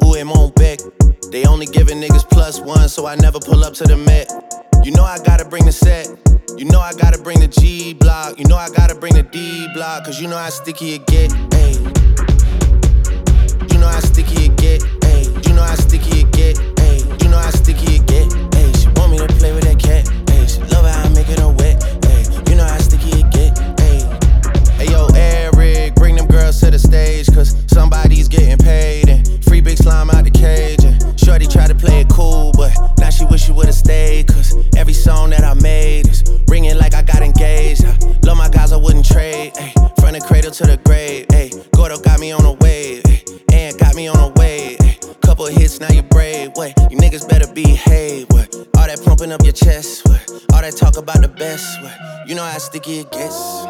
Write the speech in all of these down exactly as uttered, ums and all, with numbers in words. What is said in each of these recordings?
do it mon bec. They only giving niggas plus one, so I never pull up to the Met. You know I gotta bring the set. You know I gotta bring the G block. You know I gotta bring the D block, cause you know how sticky it get, ayy. You know how sticky it get, ayy. You know how sticky it get, ayy. You know how sticky it get, ayy. She want me to play with that cat, ayy. She love how I make it her wet, ayy. You know how sticky it get, ayy. Hey yo, Eric, bring them girls to the stage, cause somebody's getting paid. And free big slime out the cage. And shorty tried to play it cool, but now she wish she would've stayed, cause every song that I made is ringing like I got engaged. I love my guys, I wouldn't trade, ayy. From the cradle to the grave, ayy. Gordo got me on a wave, ayy. And got me on a wave, ayy. Couple hits, now you brave, what? You niggas better behave, what? All that pumping up your chest, what? All that talk about the best, what? You know how sticky it gets.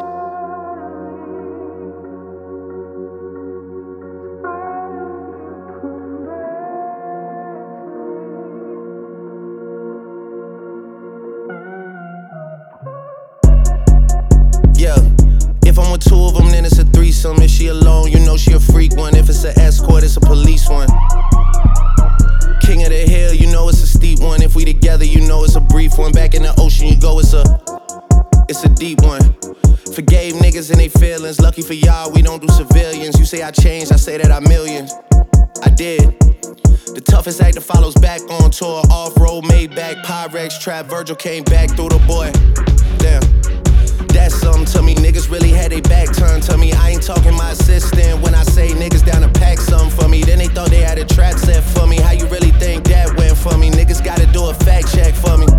Yeah, if I'm with two of them, then it's a threesome. If she alone, you know she a freak one. If it's an escort, it's a police one. King of the hill, you know it's a steep one. If we together, you know it's a brief one. Back in the ocean, you go, it's a, it's a deep one. Forgave niggas and they feelings. Lucky for y'all, we don't do civilians. You say I changed, I say that I millions. I did. The toughest actor follows back on tour. Off-road, Maybach, Pyrex, Trap. Virgil came back through the boy. Damn. That's something to me, niggas really had they back turned to me. I ain't talking my assistant when I say niggas down to pack something for me. Then they thought they had a trap set for me. How you really think that went for me? Niggas gotta do a fact check for me.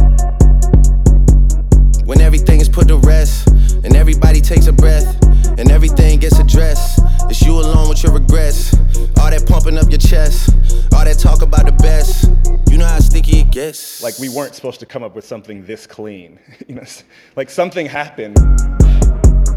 When everything is put to rest, and everybody takes a breath, and everything gets addressed, it's you alone with your regrets. All that pumping up your chest, all that talk about the best. You know how sticky it gets. Like, we weren't supposed to come up with something this clean. You know, like something happened.